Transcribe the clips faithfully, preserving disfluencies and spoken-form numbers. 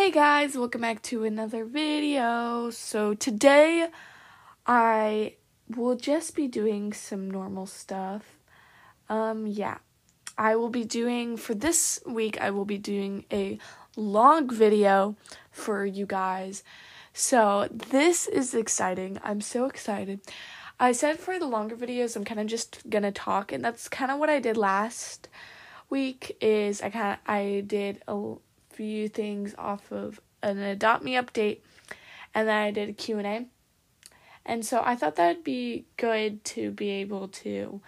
Hey guys, welcome back to another video. So today I will just be doing some normal stuff. Um yeah. I will be doing for this week I will be doing a long video for you guys. So this is exciting. I'm so excited. I said for the longer videos I'm kind of just going to talk, and that's kind of what I did last week. Is I kind of I did a few things off of an Adopt Me update, and then I did a Q and A. And so I thought that would be good to be able to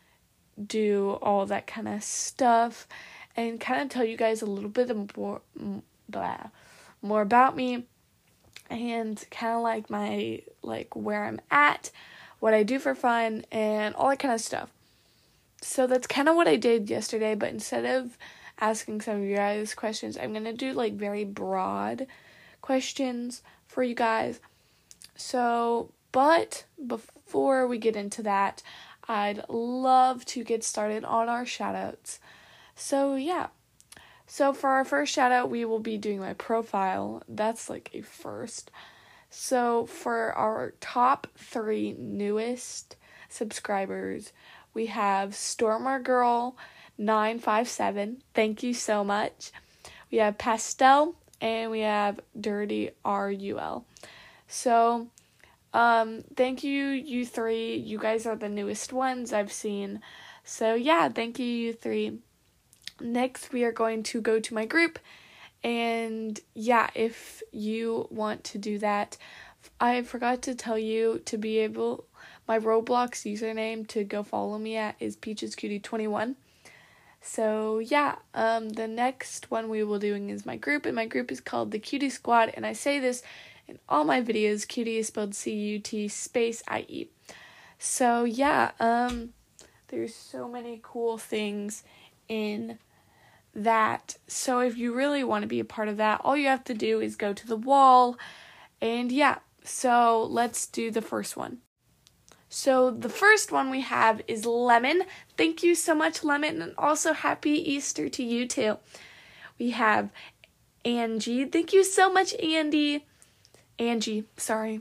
do all that kind of stuff and kind of tell you guys a little bit more, blah, more about me and kind of like my, like where I'm at, what I do for fun, and all that kind of stuff. So that's kind of what I did yesterday, but instead of asking some of you guys questions, I'm going to do like very broad questions for you guys. So, but before we get into that, I'd love to get started on our shoutouts. So, yeah. So, for our first shoutout, we will be doing my profile. That's like a first. So, for our top three newest subscribers, we have Stormer Girl nine five seven. Thank you so much. We have Pastel, and we have Dirty R U L. So, um, thank you, you three. You guys are the newest ones I've seen. So, yeah, thank you, you three. Next, we are going to go to my group. And, yeah, if you want to do that, I forgot to tell you to be able, my Roblox username to go follow me at is Peaches Cutie twenty-one. So, yeah, um, the next one we will be doing is my group, and my group is called the Cutie Squad, and I say this in all my videos. Cutie is spelled C U T space I E. So, yeah, um, there's so many cool things in that. So, if you really want to be a part of that, all you have to do is go to the wall, and yeah, so let's do the first one. So the first one we have is Lemon. Thank you so much, Lemon, and also happy Easter to you too. We have Angie. Thank you so much, Andy. Angie, sorry.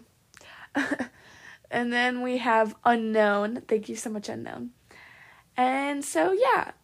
And then we have Unknown. Thank you so much, Unknown. And so, yeah.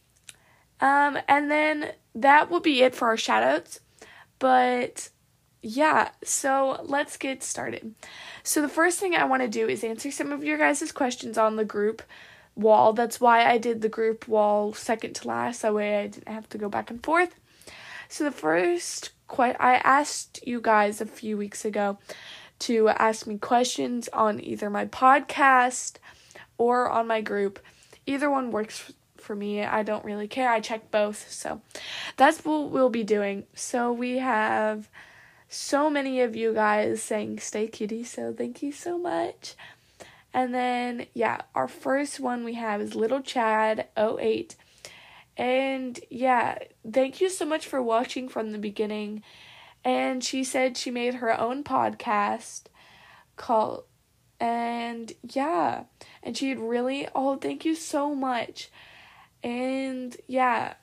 Um, and then that will be it for our shoutouts. But yeah, so let's get started. So the first thing I want to do is answer some of your guys' questions on the group wall. That's why I did the group wall second to last. That way I didn't have to go back and forth. So the first, que- I asked you guys a few weeks ago to ask me questions on either my podcast or on my group. Either one works for me. I don't really care. I check both. So that's what we'll be doing. So we have so many of you guys saying stay cutie, so thank you so much. And then, yeah, our first one we have is Little Chad oh eight. And, yeah, thank you so much for watching from the beginning. And she said she made her own podcast called, and, yeah, and she'd really, oh, thank you so much. And, yeah.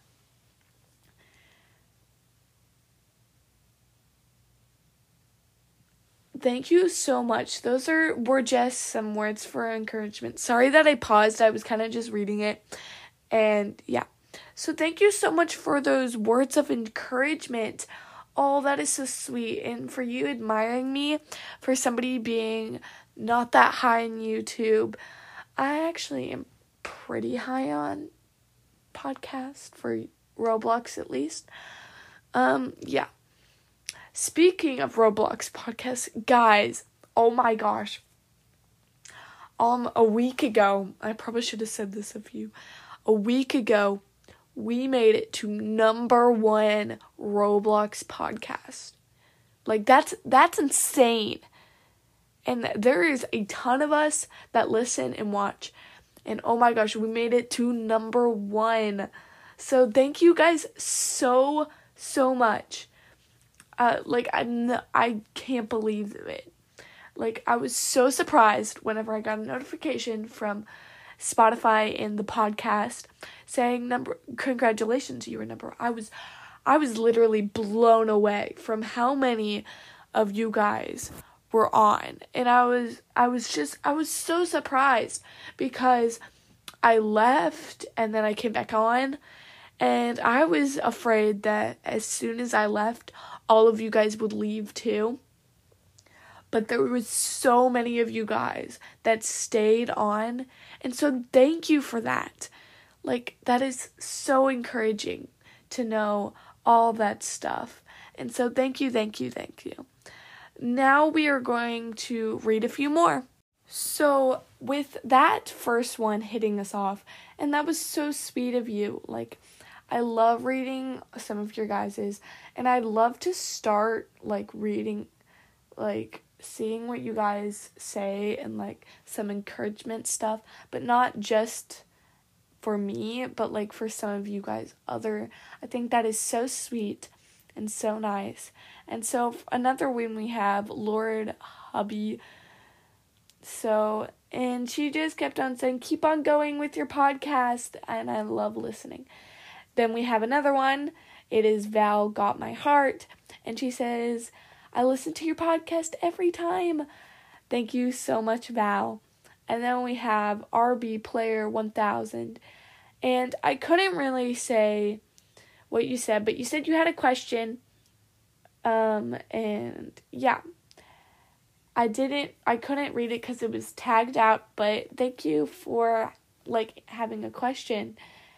Thank you so much. Those are were just some words for encouragement. Sorry that I paused. I was kind of just reading it. And yeah. So thank you so much for those words of encouragement. Oh, that is so sweet. And for you admiring me, for somebody being not that high on YouTube. I actually am pretty high on podcast, for Roblox at least. Um, yeah. Speaking of Roblox podcasts, guys, oh my gosh, um, a week ago, I probably should have said this a few, a week ago, we made it to number one Roblox podcast. Like, that's, that's insane. And there is a ton of us that listen and watch, and oh my gosh, we made it to number one. So thank you guys so, so much. Uh, like, I, n- I can't believe it. Like, I was so surprised whenever I got a notification from Spotify and the podcast saying, number, congratulations, you were number, I was, I was literally blown away from how many of you guys were on. And I was I was just I was so surprised because I left and then I came back on, and I was afraid that as soon as I left, all of you guys would leave too. But there was so many of you guys that stayed on, and so thank you for that. Like, that is so encouraging to know all that stuff. And so thank you, thank you, thank you. Now we are going to read a few more. So with that first one hitting us off, and that was so sweet of you. Like, I love reading some of your guys's, and I'd love to start, like, reading, like, seeing what you guys say and, like, some encouragement stuff, but not just for me, but, like, for some of you guys other. I think that is so sweet and so nice. And so another one we have, Lord Hubby. So, and she just kept on saying, keep on going with your podcast, and I love listening. Then we have another one. It is Val Got My Heart, and she says, I listen to your podcast every time. Thank you so much, Val. And then we have R B Player one thousand. And I couldn't really say what you said, but you said you had a question. Um, and yeah. I didn't, I couldn't read it because it was tagged out, but thank you for, like, having a question.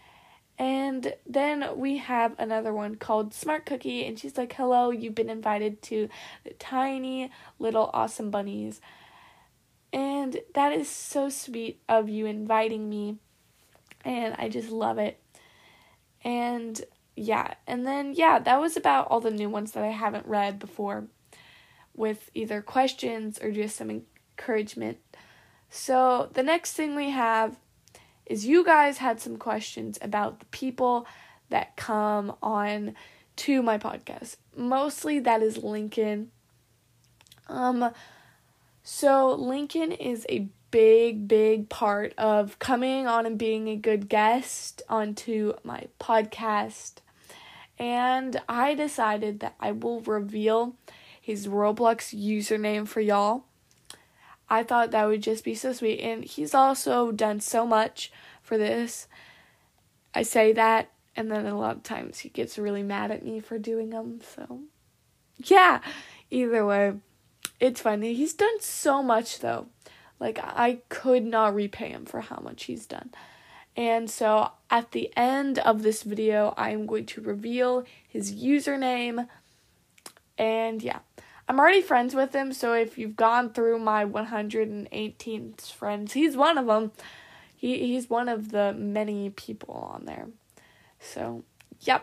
And then we have another one called Smart Cookie, and she's like, hello, you've been invited to the Tiny Little Awesome Bunnies. And that is so sweet of you inviting me, and I just love it. And yeah, and then, yeah, that was about all the new ones that I haven't read before, with either questions or just some encouragement. So the next thing we have is you guys had some questions about the people that come on to my podcast. Mostly that is Lincoln. Um, so Lincoln is a big, big part of coming on and being a good guest onto my podcast. And I decided that I will reveal his Roblox username for y'all. I thought that would just be so sweet. And he's also done so much for this. I say that, and then a lot of times he gets really mad at me for doing them. So, yeah. Either way, it's funny. He's done so much, though. Like, I could not repay him for how much he's done. And so, at the end of this video, I'm going to reveal his username. And, yeah. I'm already friends with him, so if you've gone through my one hundred eighteenth friends, he's one of them. He he's one of the many people on there. So, yep.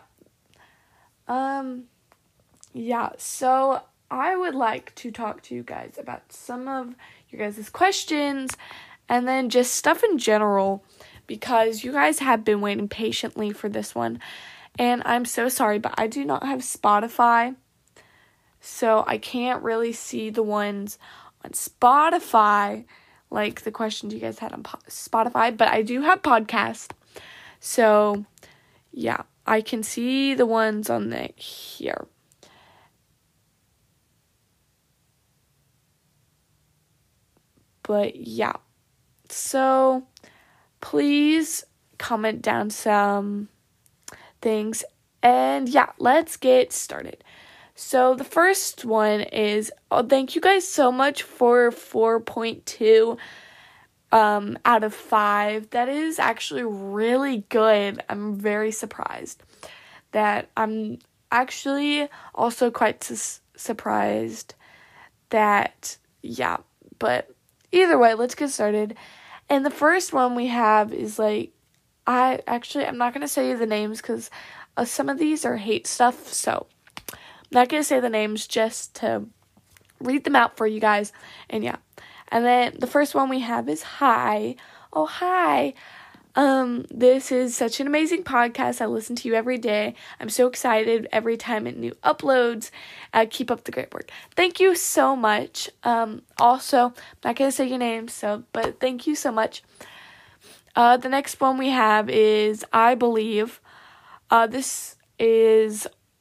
Um, yeah, so I would like to talk to you guys about some of your guys' questions and then just stuff in general, because you guys have been waiting patiently for this one. And I'm so sorry, but I do not have Spotify. So I can't really see the ones on Spotify, like the questions you guys had on po- Spotify, but I do have podcast. So, yeah, I can see the ones on the here. But, yeah. So, please comment down some things. And, yeah, let's get started. So the first one is, oh, thank you guys so much for four point two um, out of five. That is actually really good. I'm very surprised that I'm actually also quite su- surprised that, yeah, but either way, let's get started. And the first one we have is like, I actually, I'm not going to say the names because uh, some of these are hate stuff, so I'm not going to say the names, just to read them out for you guys. And yeah. And then the first one we have is, hi. Oh, hi. Um, this is such an amazing podcast. I listen to you every day. I'm so excited every time it new uploads. Uh, keep up the great work. Thank you so much. Um, also, I'm not going to say your name, so, but thank you so much. Uh, the next one we have is, I believe. Uh, this is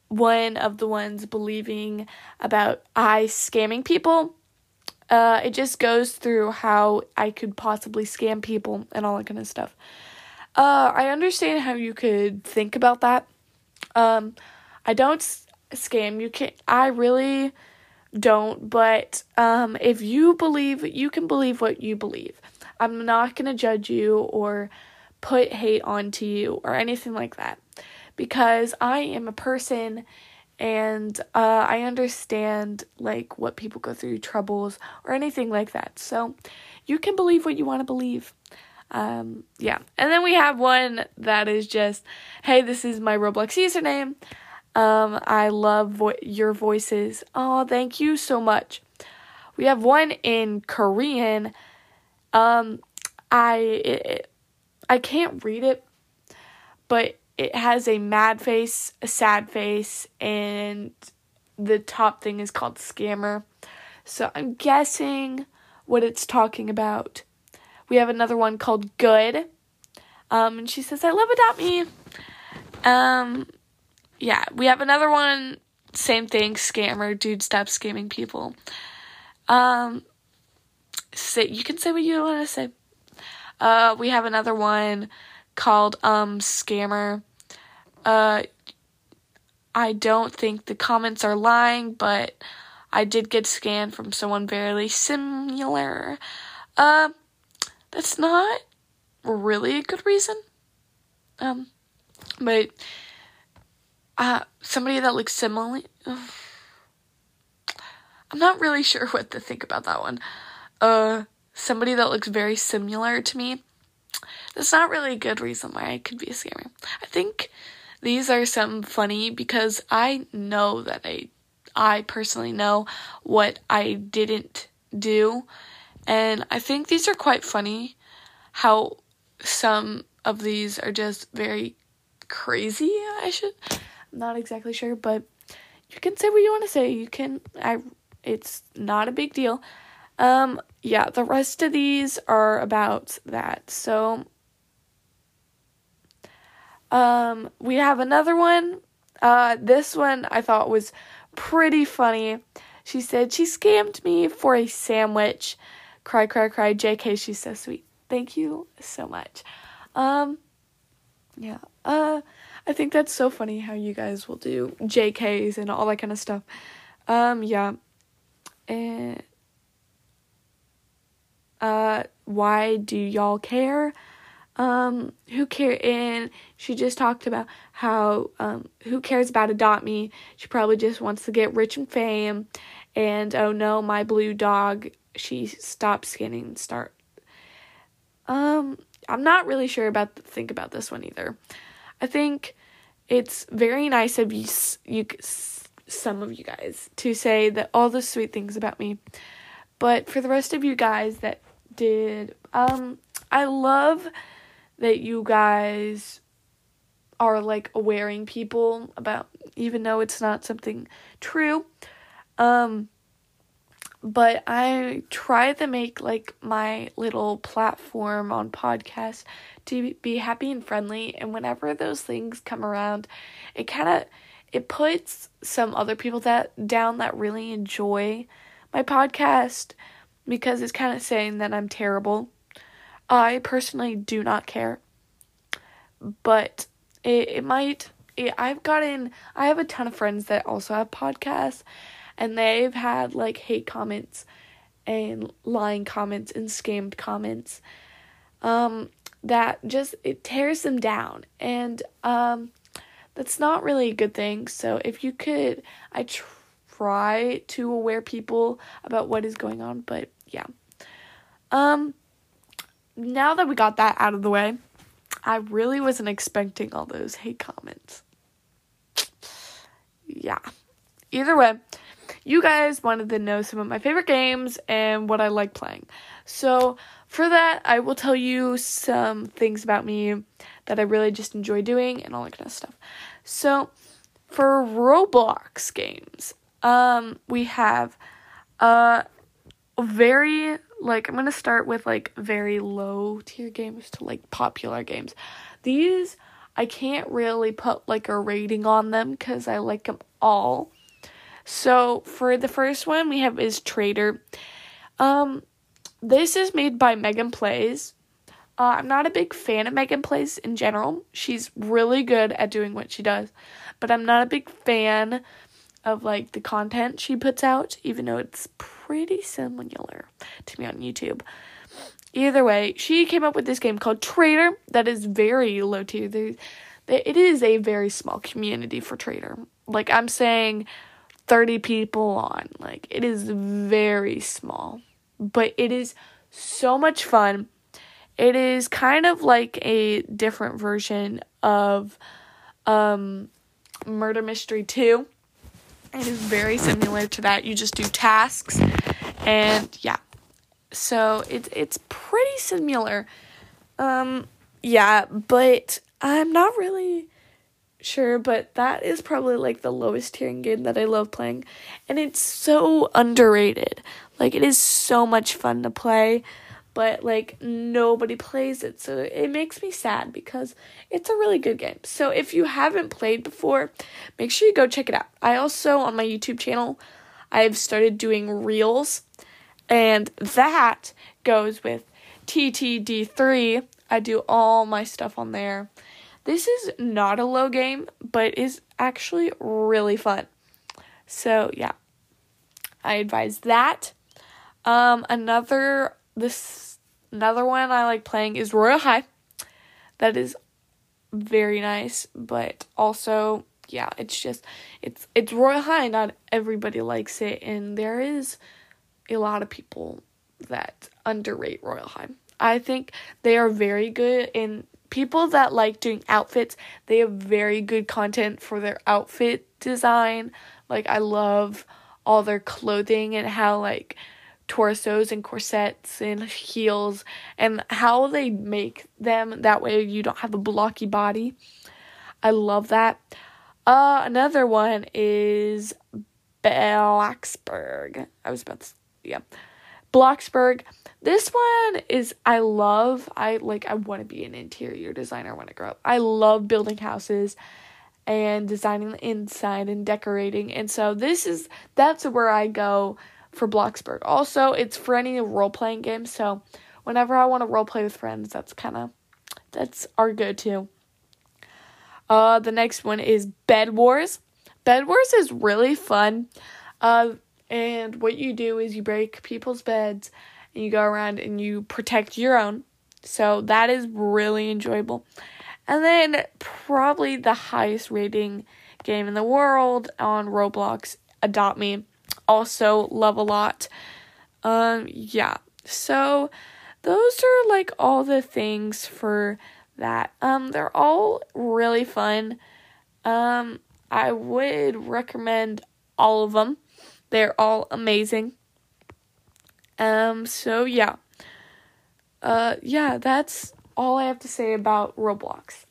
one of the ones believing about I scamming people. Uh, it just goes through how I could possibly scam people and all that kind of stuff. Uh, I understand how you could think about that. Um, I don't s- scam. You can. I really don't. But um, if you believe, you can believe what you believe. I'm not gonna judge you or put hate onto you or anything like that, because I am a person. And uh, I understand, like, what people go through, troubles, or anything like that. So, you can believe what you want to believe. Um, yeah. And then we have one that is just, hey, this is my Roblox username. Um, I love vo- your voices. Oh, thank you so much. We have one in Korean. Um, I, it, I can't read it, but it has a mad face, a sad face, and the top thing is called scammer. So I'm guessing what it's talking about. We have another one called good. Um, and she says, I love Adopt Me. Um, yeah, we have another one, same thing, scammer, dude, stop scamming people. Um, say, you can say what you want to say. Uh, we have another one called, um, scammer. Uh, I don't think the comments are lying, but I did get scanned from someone very similar. Uh, that's not really a good reason. Um, but, uh, somebody that looks similar, uh, I'm not really sure what to think about that one. Uh, somebody that looks very similar to me, that's not really a good reason why I could be a scammer. I think these are some funny because I know that I, I personally know what I didn't do. And I think these are quite funny, how some of these are just very crazy, I should, I'm not exactly sure, but you can say what you want to say. You can, I, it's not a big deal. Um, yeah, the rest of these are about that. So, um, we have another one. Uh, this one I thought was pretty funny. She said, she scammed me for a sandwich. Cry, cry, cry. J K, she's so sweet. Thank you so much. Um, yeah. Uh, I think that's so funny how you guys will do J Ks and all that kind of stuff. Um, yeah. And, uh, why do y'all care? Um, who care? And she just talked about how, um, who cares about Adopt Me? She probably just wants to get rich and fame. And, oh no, my blue dog, she stopped skinning and start. Um, I'm not really sure about, the, think about this one either. I think it's very nice of you, you, some of you guys, to say that all the sweet things about me. But for the rest of you guys that did, um, I love that you guys are, like, awareing people about, even though it's not something true. Um, but I try to make, like, my little platform on podcasts to be happy and friendly. And whenever those things come around, it kind of, it puts some other people that down that really enjoy my podcast, because it's kind of saying that I'm terrible. I personally do not care, but it, it might, it, I've gotten, I have a ton of friends that also have podcasts, and they've had, like, hate comments and lying comments and scammed comments, um, that just, it tears them down, and, um, that's not really a good thing. So if you could, I try to aware people about what is going on, but yeah. Um, now that we got that out of the way, I really wasn't expecting all those hate comments. Yeah. Either way, you guys wanted to know some of my favorite games and what I like playing. So for that, I will tell you some things about me that I really just enjoy doing and all that kind of stuff. So for Roblox games, um, we have uh, very, like, I'm going to start with, like, very low tier games to, like, popular games. These I can't really put like a rating on them because I like them all. So for the first one we have is Trader. Um, this is made by Megan Plays. Uh, I'm not a big fan of Megan Plays in general. She's really good at doing what she does, but I'm not a big fan of like the content she puts out, even though it's pretty similar to me on YouTube. Either way, she came up with this game called Trader that is very low tier. There, it is a very small community for Trader. Like I'm saying, thirty people on. Like it is very small, but it is so much fun. It is kind of like a different version of um, Murder Mystery two. It is very similar to that. You just do tasks, and yeah. So it's it's pretty similar. Um, yeah, but I'm not really sure, but that is probably like the lowest tiering game that I love playing. And it's so underrated. Like it is so much fun to play, but like nobody plays it. So it makes me sad because it's a really good game. So if you haven't played before, make sure you go check it out. I also, on my YouTube channel, I've started doing reels, and that goes with T T D three. I do all my stuff on there. This is not a low game, but is actually really fun. So yeah, I advise that. Um, another this another one I like playing is Royale High. That is very nice, but also yeah, it's just it's it's Royale High. Not everybody likes it, and there is a lot of people that underrate Royale High. I think they are very good, in people that like doing outfits, they have very good content for their outfit design. Like I love all their clothing and how like torsos and corsets and heels and how they make them that way you don't have a blocky body. I love that. Uh, another one is Bloxburg. I was about to, yeah. Bloxburg. This one is, I love, I like, I want to be an interior designer when I grow up. I love building houses and designing the inside and decorating. And so this is, that's where I go for Bloxburg. Also, it's for any role-playing games. So whenever I want to role-play with friends, that's kind of, that's our go-to. Uh, the next one is Bed Wars. Bed Wars is really fun. Uh, and what you do is you break people's beds and you go around and you protect your own. So that is really enjoyable. And then probably the highest rating game in the world on Roblox, Adopt Me. Also love a lot. Um, yeah. So those are like all the things for that. Um, they're all really fun. Um, I would recommend all of them. They're all amazing. Um, so yeah. Uh, yeah, that's all I have to say about Roblox.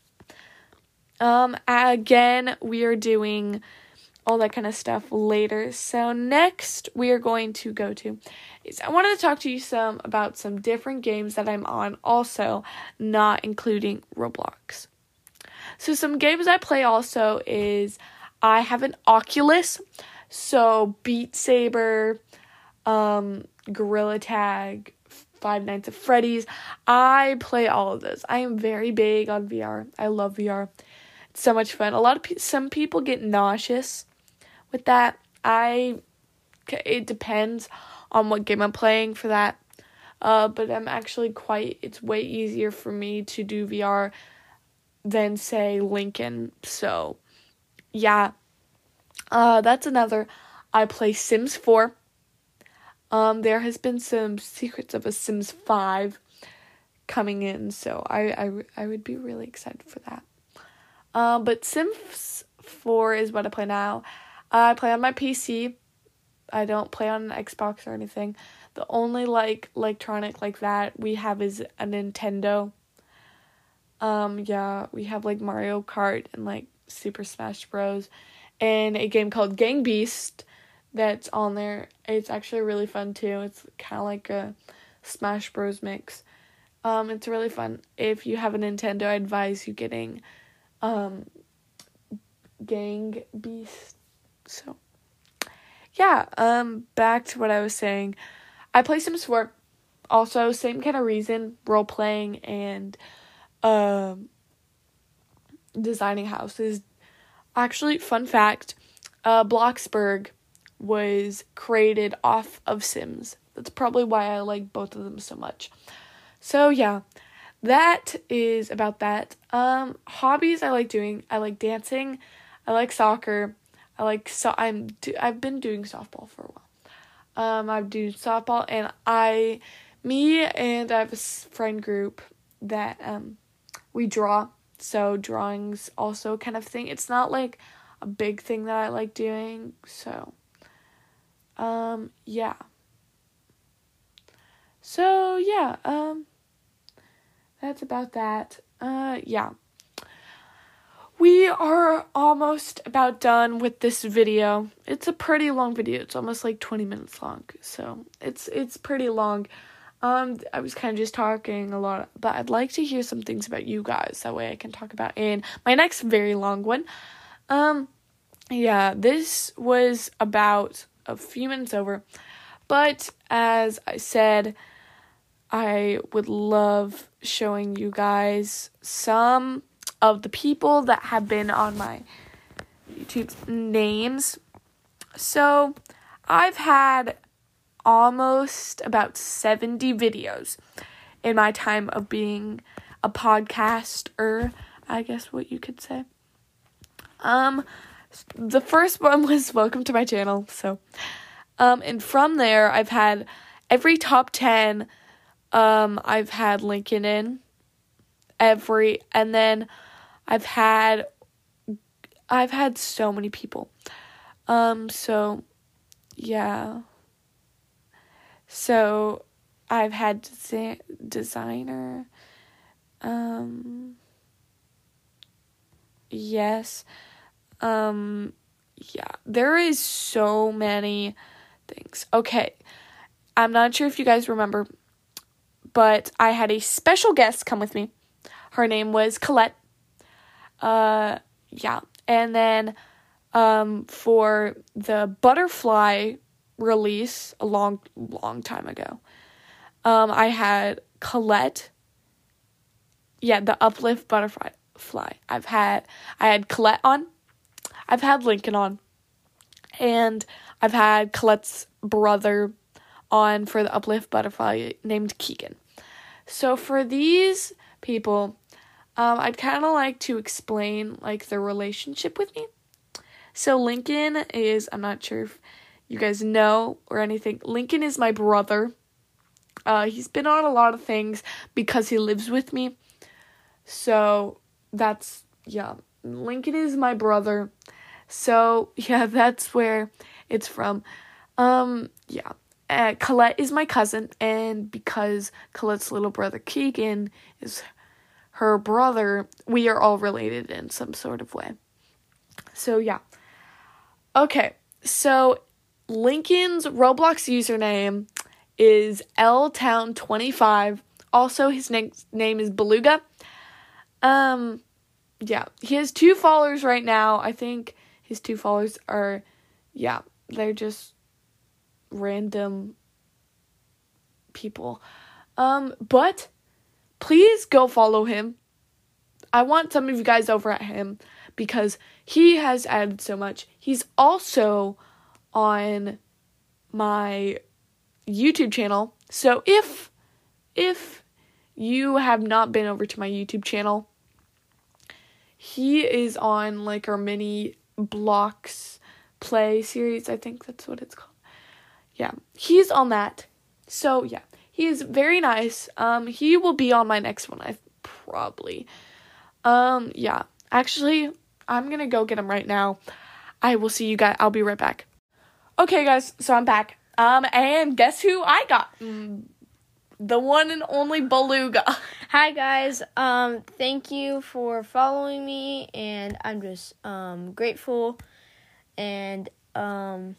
Um, again, we are doing all that kind of stuff later. So next we are going to go to is I wanted to talk to you some about some different games that I'm on, also not including Roblox. So some games I play also is I have an Oculus, so Beat Saber, um, Gorilla Tag, Five Nights at Freddy's. I play all of those. I am very big on V R. I love V R. It's so much fun. A lot of pe- some people get nauseous with that. I it depends on what game I'm playing for that. Uh, but I'm actually quite. It's way easier for me to do V R than say Lincoln. So yeah. Uh, that's another. I play Sims four. Um, there has been some secrets of a Sims five coming in, so I, I, I would be really excited for that. Um, but Sims four is what I play now. Uh, I play on my P C. I don't play on an Xbox or anything. The only, like, electronic like that we have is a Nintendo. Um, yeah, we have, like, Mario Kart and, like, Super Smash Bros. And a game called Gang Beast that's on there. It's actually really fun too. It's kind of like a Smash Bros mix. Um, it's really fun. If you have a Nintendo, I advise you getting um, gang beast. So, yeah, um, back to what I was saying. I play Sims four. Also, same kind of reason, role-playing and um, designing houses. Actually, fun fact, uh, Bloxburg was created off of Sims. That's probably why I like both of them so much. So, yeah, that is about that. Um, hobbies I like doing. I like dancing. I like soccer. I like, so I'm, do- I've been doing softball for a while. Um, I do softball, and I, me and I have a friend group that, um, we draw. So drawing's also kind of thing. It's not like a big thing that I like doing. So, um, yeah. So, yeah, um, that's about that. Uh, yeah. We are almost about done with this video. It's a pretty long video. It's almost like twenty minutes long. So, it's, it's pretty long. Um, I was kind of just talking a lot, but I'd like to hear some things about you guys. That way I can talk about in my next very long one. Um, yeah, this was about a few minutes over. But as I said, I would love showing you guys some of the people that have been on my YouTube names. So, I've had almost about seventy videos in my time of being a podcaster, I guess what you could say. Um, the first one was welcome to my channel, so, um, and from there, I've had every top ten, um, I've had Lincoln in, every, and then I've had, I've had so many people, um, so, yeah. So, I've had desi- designer, um, yes, um, yeah, there is so many things. Okay, I'm not sure if you guys remember, but I had a special guest come with me. Her name was Colette, uh, yeah, and then, um, for the butterfly release a long, long time ago. Um, I had Colette. Yeah, the Uplift Butterfly. Fly. I've had, I had Colette on. I've had Lincoln on. And I've had Colette's brother on for the Uplift Butterfly named Keegan. So for these people, um, I'd kind of like to explain, like, their relationship with me. So Lincoln is, I'm not sure if you guys know or anything. Lincoln is my brother. Uh, he's been on a lot of things because he lives with me. So, that's, yeah. Lincoln is my brother. So, yeah, that's where it's from. Um, yeah. Uh, Colette is my cousin. And because Colette's little brother Keegan is her brother, we are all related in some sort of way. So, yeah. Okay, so Lincoln's Roblox username is L Town twenty-five. Also, his name name is Beluga. Um, yeah, he has two followers right now. I think his two followers are, yeah, they're just random people. Um, but please go follow him. I want some of you guys over at him because he has added so much. He's also on my YouTube channel. So if if you have not been over to my YouTube channel, he is on like our mini blocks play series. I think that's what it's called. Yeah, he's on that. So yeah, he is very nice. Um, he will be on my next one. I probably. Um, yeah. Actually, I'm gonna go get him right now. I will see you guys. I'll be right back. Okay, guys. So I'm back. Um, and guess who I got? Mm, the one and only Beluga. Hi, guys. Um, thank you for following me, and I'm just um grateful. And um,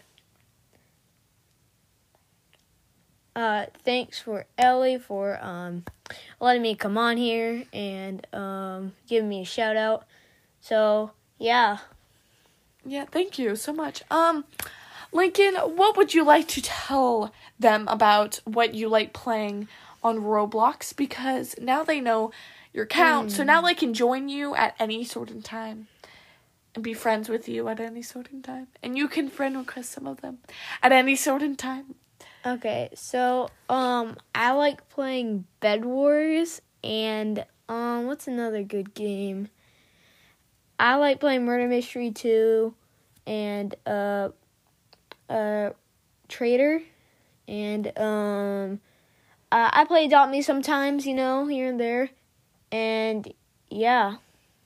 uh, thanks for Ellie for um letting me come on here and um giving me a shout out. So, yeah. Yeah, thank you so much. Um, Lincoln, what would you like to tell them about what you like playing on Roblox? Because now they know your account, mm. so now they can join you at any sort of time and be friends with you at any sort of time. And you can friend request some of them at any sort of time. Okay, so, um, I like playing Bed Wars, and, um, what's another good game? I like playing Murder Mystery two, and, uh, uh, Trader, and, um, uh, I play Adopt Me sometimes, you know, here and there, and, yeah.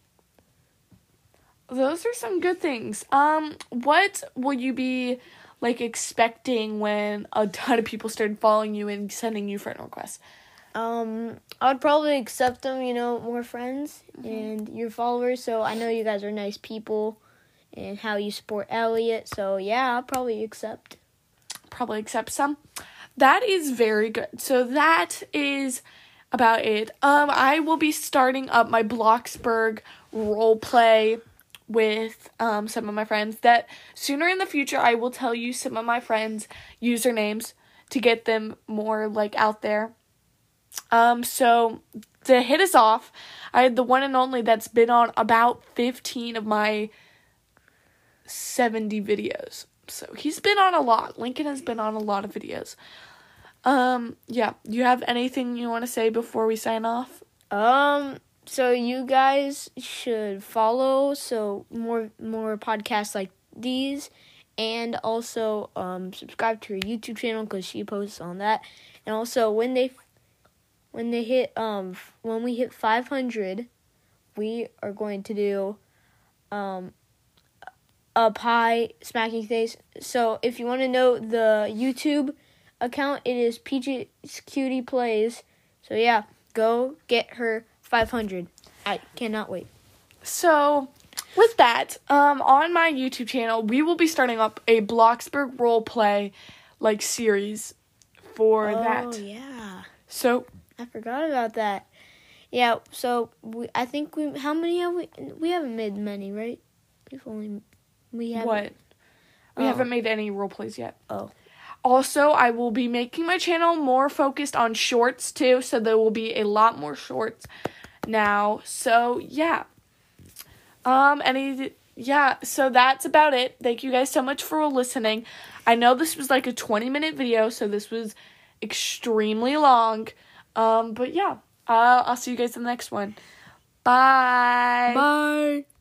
Those are some good things. Um, what will you be like expecting when a ton of people started following you and sending you friend requests? Um, I would probably accept them, you know, more friends mm-hmm. and your followers, so I know you guys are nice people and how you support Elliot, so yeah, I'll probably accept. Probably accept some. That is very good. So that is about it. Um, I will be starting up my Bloxburg role play with um, some of my friends that sooner in the future I will tell you some of my friends' usernames to get them more like out there. Um, so to hit us off, I had the one and only that's been on about fifteen of my seventy videos. So he's been on a lot. Lincoln has been on a lot of videos. Um, yeah, you have anything you want to say before we sign off? Um, So you guys should follow so more more podcasts like these, and also um, subscribe to her YouTube channel because she posts on that. And also when they when they hit um when we hit five hundred, we are going to do um a pie smacking face. So if you want to know the YouTube account, it is Peaches Cutie Plays. So yeah, go get her five hundred. I cannot wait. So, with that, um, on my YouTube channel, we will be starting up a Bloxburg roleplay, like, series for oh, that. Oh, yeah. So, I forgot about that. Yeah, so, we, I think we, how many have we, we haven't made many, right? We've only, we haven't. What? We oh. haven't made any roleplays yet. Oh. Also, I will be making my channel more focused on shorts, too, so there will be a lot more shorts now. So, yeah. Um, any, yeah, so that's about it. Thank you guys so much for listening. I know this was like a twenty-minute video, so this was extremely long. Um, but yeah, uh, I'll see you guys in the next one. Bye. Bye.